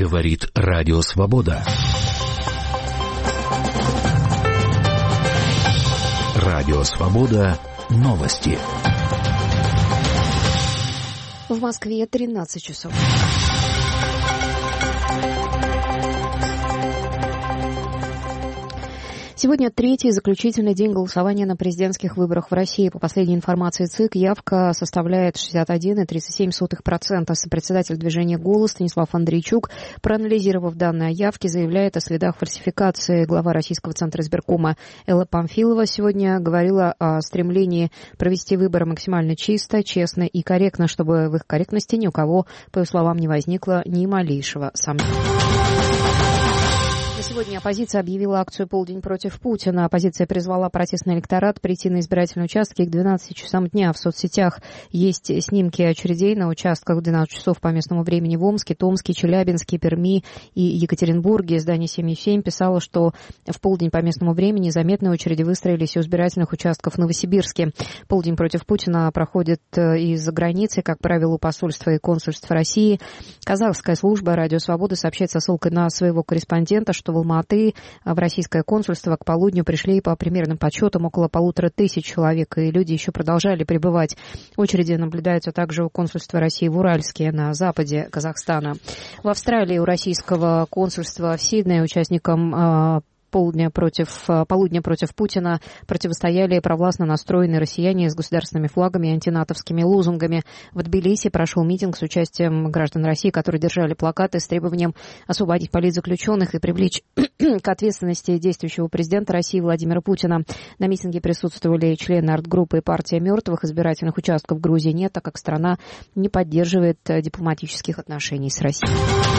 Говорит Радио Свобода. Радио Свобода. Новости. В Москве 13 часов. Сегодня третий заключительный день голосования на президентских выборах в России. По последней информации ЦИК, явка составляет 61,37%. Сопредседатель движения «Голос» Станислав Андрейчук, проанализировав данные о явке, заявляет о следах фальсификации. Глава Российского центра избиркома Элла Памфилова сегодня говорила о стремлении провести выборы максимально чисто, честно и корректно, чтобы в их корректности ни у кого, по ее словам, не возникло ни малейшего сомнения. Сегодня оппозиция объявила акцию «Полдень против Путина». Оппозиция призвала протестный электорат прийти на избирательные участки к 12 часам дня. В соцсетях есть снимки очередей на участках в 12 часов по местному времени в Омске, Томске, Челябинске, Перми и Екатеринбурге. Издание «7,7» писало, что в полдень по местному времени заметные очереди выстроились у избирательных участков в Новосибирске. «Полдень против Путина» проходит из-за границы, как правило, у посольства и консульств России. Казахская служба «Радио Свобода» сообщает со ссылкой на своего корреспондента, что в Алматы в российское консульство к полудню пришли по примерным подсчетам около 1500 человек, и люди еще продолжали пребывать. Очереди наблюдаются также у консульства России в Уральске, на западе Казахстана. В Австралии у российского консульства в Сиднее участникам полудня против Путина противостояли провластно настроенные россияне с государственными флагами и антинатовскими лозунгами. В Тбилиси прошел митинг с участием граждан России, которые держали плакаты с требованием освободить политзаключенных и привлечь к ответственности действующего президента России Владимира Путина. На митинге присутствовали члены арт-группы «Партия мертвых». Избирательных участков в Грузии нет, так как страна не поддерживает дипломатических отношений с Россией.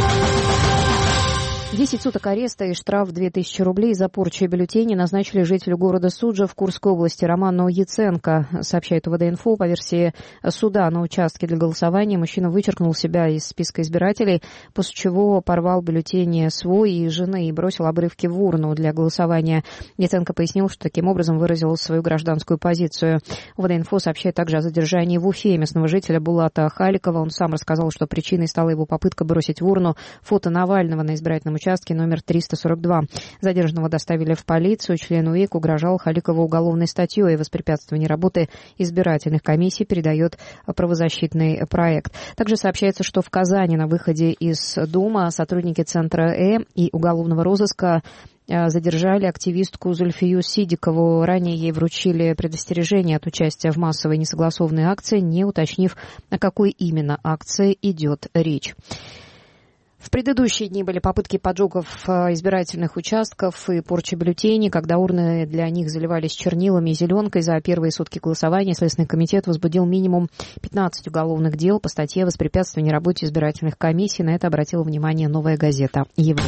10 суток ареста и штраф 2000 рублей за порчу бюллетеней назначили жителю города Суджа в Курской области Роману Яценко, сообщает УВД-Инфо. По версии суда, на участке для голосования мужчина вычеркнул себя из списка избирателей, после чего порвал бюллетени свой и жены и бросил обрывки в урну для голосования. Яценко пояснил, что таким образом выразил свою гражданскую позицию. УВД-Инфо сообщает также о задержании в Уфе местного жителя Булата Халикова. Он сам рассказал, что причиной стала его попытка бросить в урну фото Навального на избирательном участке номер 342. Задержанного доставили в полицию. Член УИК угрожал Халикову уголовной статьей о воспрепятствовании работы избирательных комиссий, передает правозащитный проект. Также сообщается, что в Казани на выходе из дома сотрудники Центра и уголовного розыска задержали активистку Зульфию Сидикову. Ранее ей вручили предостережение от участия в массовой несогласованной акции, не уточнив, о какой именно акции идет речь. В предыдущие дни были попытки поджогов избирательных участков и порчи бюллетеней, когда урны для них заливались чернилами и зеленкой. За первые сутки голосования Следственный комитет возбудил минимум 15 уголовных дел по статье «Воспрепятствование работе избирательных комиссий». На это обратила внимание «Новая газета Европа».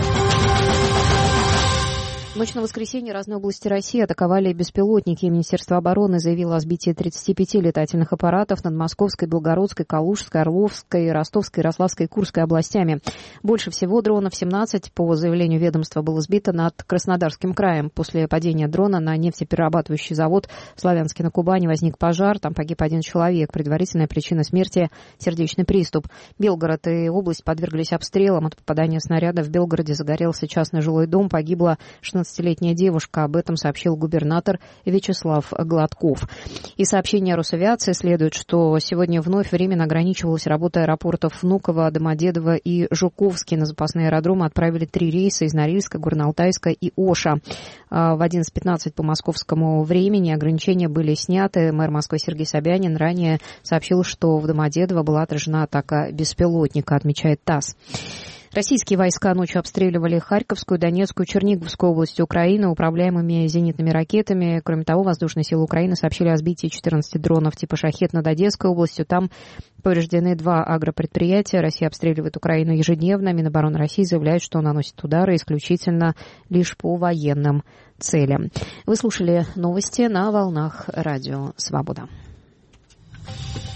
В ночь на воскресенье разные области России атаковали беспилотники. Министерство обороны заявило о сбитии 35 летательных аппаратов над Московской, Белгородской, Калужской, Орловской, Ростовской, Ярославской и Курской областями. Больше всего дронов, 17, по заявлению ведомства, было сбито над Краснодарским краем. После падения дрона на нефтеперерабатывающий завод в Славянске на Кубани возник пожар. Там погиб 1 человек. Предварительная причина смерти – сердечный приступ. Белгород и область подверглись обстрелам. От попадания снаряда в Белгороде загорелся частный жилой дом. Погибла 16-летняя девушка. Об этом сообщил губернатор Вячеслав Гладков. Из сообщения Росавиации следует, что сегодня вновь временно ограничивалась работа аэропортов Внуково, Домодедово и Жуковский. На запасные аэродромы отправили 3 рейса из Норильска, Горно-Алтайска и Оша. В 11:15 по московскому времени ограничения были сняты. Мэр Москвы Сергей Собянин ранее сообщил, что в Домодедово была отражена атака беспилотника, отмечает ТАСС. Российские войска ночью обстреливали Харьковскую, Донецкую, Черниговскую области Украины управляемыми зенитными ракетами. Кроме того, воздушные силы Украины сообщили о сбитии 14 дронов типа «Шахед» над Одесской областью. Там повреждены 2 агропредприятия. Россия обстреливает Украину ежедневно. Минобороны России заявляет, что наносит удары исключительно лишь по военным целям. Вы слушали новости на волнах Радио Свобода.